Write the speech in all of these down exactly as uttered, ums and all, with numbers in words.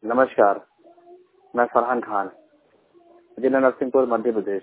नमस्कार, मैं फरहान खान, जिला नरसिंहपुर, मध्य प्रदेश।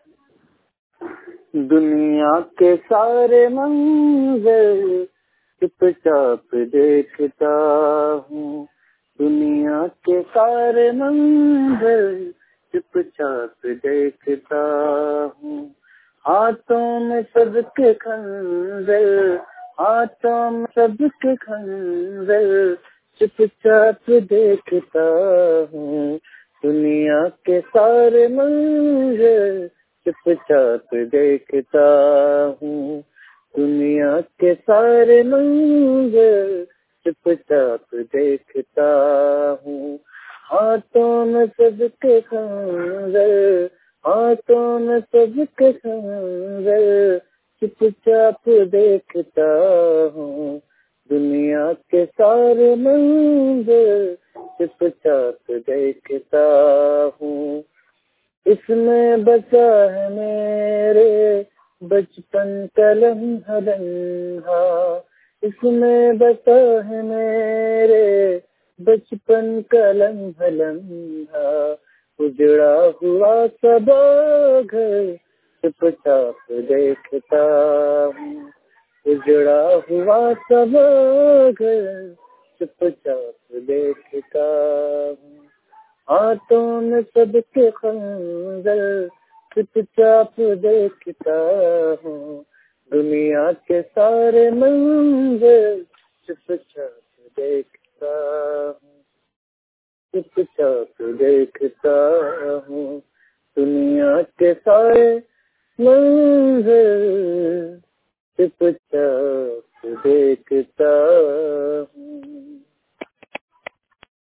दुनिया के सारे मंजर चुपचाप देखता हूँ, दुनिया के सारे मंजर चुपचाप देखता हूँ। हाथों में सबके खंजर, हाथों में सबके खंजर चुपचाप देखता हूँ, दुनिया के सारे मंजर चुपचाप देखता हूँ, दुनिया के सारे मंजर चुपचाप देखता हूँ। हाथों में सबके खंजर, हाथों में सबके खंजर चुपचाप देखता हूँ, दुनिया के सारे मंजर चुपचाप देखता हूँ। इसमें बसा है मेरे बचपन का लम्हा लम्हा, इसमें बसा है मेरे बचपन का लम्हा लम्हा। उजड़ा हुआ सब घर चुपचाप देखता हूँ, उजड़ा हुआ सब घर चुपचाप देखता हूँ। हाथों में सबके खंजर चुपचाप देखता हूँ, दुनिया के सारे मंजर चुपचाप देखता हूँ, चुपचाप देखता हूँ, दुनिया के सारे मंजर चुपचाप देखता हूँ।